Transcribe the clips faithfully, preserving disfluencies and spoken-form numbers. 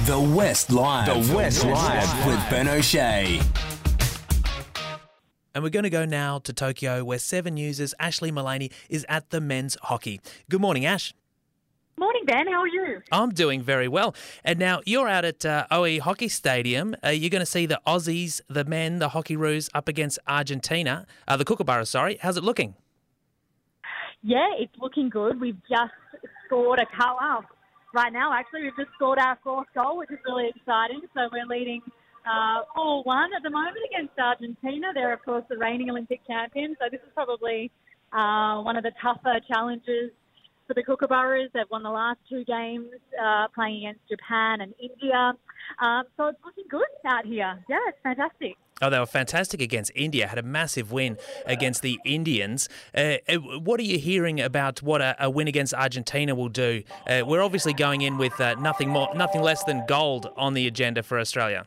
The West Live. The West Live with Ben O'Shea. And we're going to go now to Tokyo, where Seven News' Ashley Mullaney is at the men's hockey. Good morning, Ash. Morning, Ben. How are you? I'm doing very well. And now you're out at uh, O E Hockey Stadium. Uh, you're going to see the Aussies, the men, the Hockeyroos up against Argentina, uh, the Kookaburras, sorry. How's it looking? Yeah, it's looking good. We've just scored a couple. Well, right now, actually, we've just scored our fourth goal, which is really exciting. So we're leading uh, four one at the moment against Argentina. They're, of course, the reigning Olympic champions. So this is probably uh, one of the tougher challenges for the Kookaburras. They've won the last two games uh, playing against Japan and India. Um, so it's looking good out here. Yeah, it's fantastic. Oh, they were fantastic against India, had a massive win against the Indians. Uh, what are you hearing about what a, a win against Argentina will do? Uh, we're obviously going in with uh, nothing more, nothing less than gold on the agenda for Australia.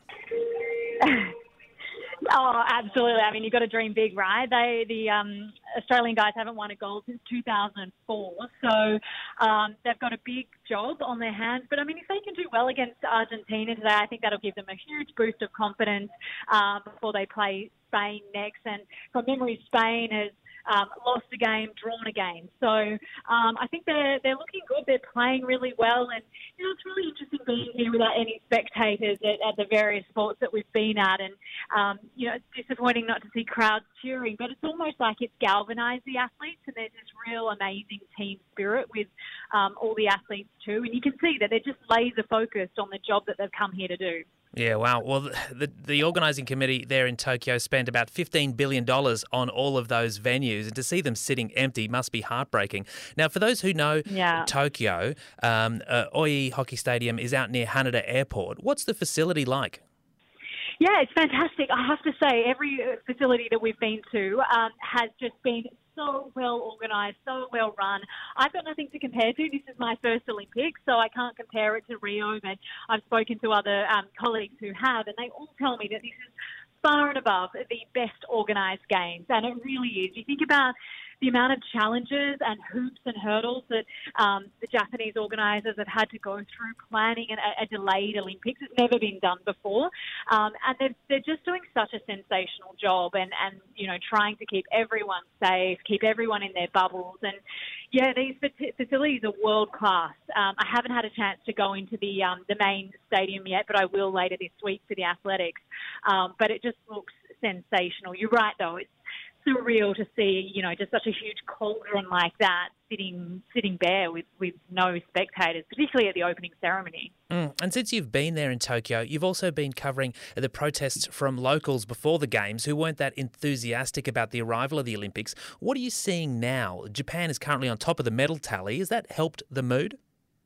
Oh, absolutely. I mean, you've got to dream big, right? They, the um, Australian guys haven't won a gold since two thousand four, so um, they've got a big job on their hands. But, I mean, if they can do well against Argentina today, I think that'll give them a huge boost of confidence uh, before they play Spain next. And from memory, Spain has Um, lost a game, drawn a game. So um, I think they're they're looking good. They're playing really well, and you know it's really interesting being here without any spectators at, at the various sports that we've been at. And um, you know it's disappointing not to see crowds cheering, but it's almost like it's galvanised the athletes, and there's this real amazing team spirit with um, all the athletes too. And you can see that they're just laser focused on the job that they've come here to do. Yeah, wow. Well, the the organising committee there in Tokyo spent about fifteen billion dollars on all of those venues, and to see them sitting empty must be heartbreaking. Now, for those who know yeah. Tokyo, um, uh, Oi Hockey Stadium is out near Haneda Airport. What's the facility like? Yeah, it's fantastic. I have to say, every facility that we've been to um, has just been so well organised, so well run. I've got nothing to compare to. This is my first Olympics, so I can't compare it to Rio, but I've spoken to other um, colleagues who have, and they all tell me that this is far and above the best organised games, and it really is. You think about the amount of challenges and hoops and hurdles that um, the Japanese organisers have had to go through planning a, a delayed Olympics. It's never been done before. Um, and they're, they're just doing such a sensational job and, and, you know, trying to keep everyone safe, keep everyone in their bubbles. And, yeah, these facilities are world-class. Um, I haven't had a chance to go into the um, the main stadium yet, but I will later this week for the athletics. Um, but it just looks sensational. You're right, though. It's surreal to see, you know, just such a huge cauldron like that sitting sitting bare with, with no spectators, particularly at the opening ceremony. Mm. And since you've been there in Tokyo, you've also been covering the protests from locals before the Games who weren't that enthusiastic about the arrival of the Olympics. What are you seeing now? Japan is currently on top of the medal tally. Has that helped the mood?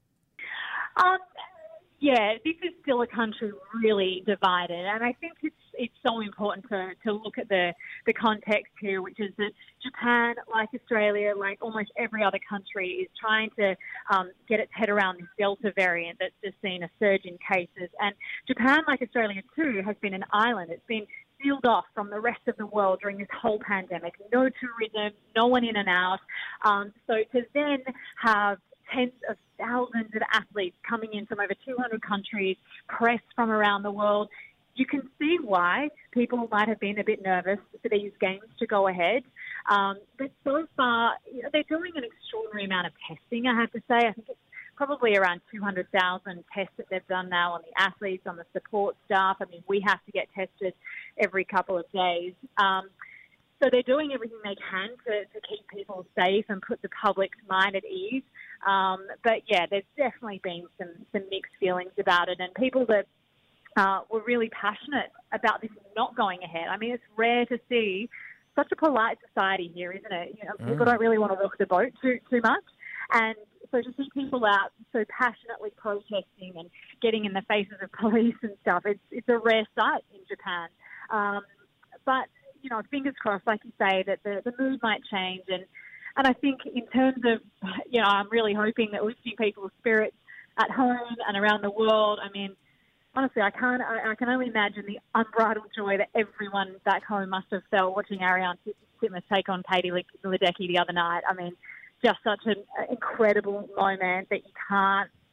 Um, yeah, this is still a country really divided, and I think it's it's so important to, to look at the, the context here, which is that Japan, like Australia, like almost every other country, is trying to um, get its head around this Delta variant that's just seen a surge in cases. And Japan, like Australia too, has been an island. It's been sealed off from the rest of the world during this whole pandemic. No tourism, no one in and out. Um, so to then have tens of thousands of athletes coming in from over two hundred countries, press from around the world, you can see why people might have been a bit nervous for these games to go ahead. Um, but so far, you know, they're doing an extraordinary amount of testing, I have to say. I think it's probably around two hundred thousand tests that they've done now on the athletes, on the support staff. I mean, we have to get tested every couple of days. Um, so they're doing everything they can to, to keep people safe and put the public's mind at ease. Um, but, yeah, there's definitely been some, some mixed feelings about it. And people that Uh, were really passionate about this not going ahead. I mean, it's rare to see such a polite society here, isn't it? You know, mm. people don't really want to rock the boat too too much. And so to see people out so passionately protesting and getting in the faces of police and stuff, it's it's a rare sight in Japan. Um, but, you know, fingers crossed, like you say, that the, the mood might change. And, and I think in terms of, you know, I'm really hoping that lifting people's spirits at home and around the world, I mean, honestly, I can't. I, I can only imagine the unbridled joy that everyone back home must have felt watching Ariane Titmus take on Katie Ledecky the other night. I mean, just such an incredible moment that you can't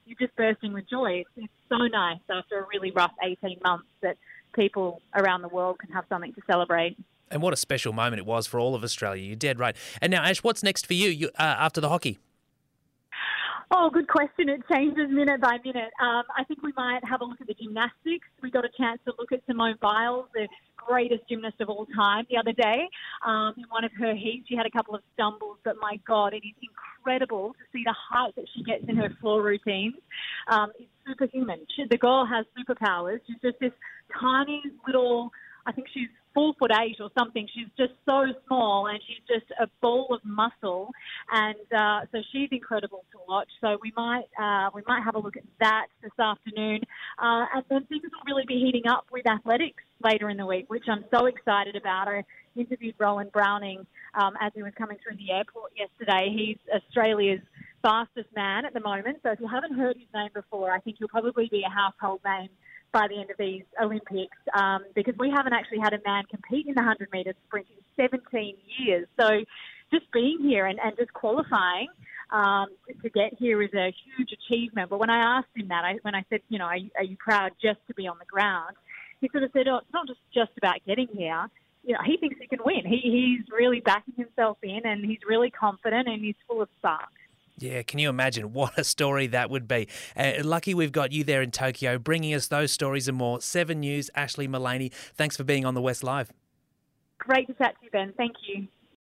you're just bursting with joy. It's, it's so nice after a really rough eighteen months that people around the world can have something to celebrate. And what a special moment it was for all of Australia. You're dead right. And now, Ash, what's next for you, you uh, after the hockey? Oh, good question. It changes minute by minute. Um, I think we might have a look at the gymnastics. We got a chance to look at Simone Biles, the greatest gymnast of all time, the other day. Um, in one of her heats, she had a couple of stumbles, but my God, it is incredible to see the height that she gets in her floor routines. Um, it's superhuman. She, the girl has superpowers. She's just this tiny little, I think she's four foot eight or something. She's just so small, and she's just a ball of muscle, and uh, so she's incredible to watch. So we might uh, we might have a look at that this afternoon, uh, and then things will really be heating up with athletics later in the week, which I'm so excited about. I interviewed Rowan Browning um, as he was coming through the airport yesterday. He's Australia's fastest man at the moment, so if you haven't heard his name before, I think he'll probably be a household name by the end of these Olympics, um, because we haven't actually had a man compete in the one hundred metre sprint in seventeen years. So just being here and, and just qualifying um, to get here is a huge achievement. But when I asked him that, I, when I said, you know, are you, are you proud just to be on the ground, he sort of said, oh, it's not just, just about getting here. You know, he thinks he can win. He, he's really backing himself in, and he's really confident, and he's full of spark. Yeah, can you imagine what a story that would be? Uh, lucky we've got you there in Tokyo, bringing us those stories and more. Seven News, Ashley Mullaney, thanks for being on the West Live. Great to chat to you, Ben. Thank you.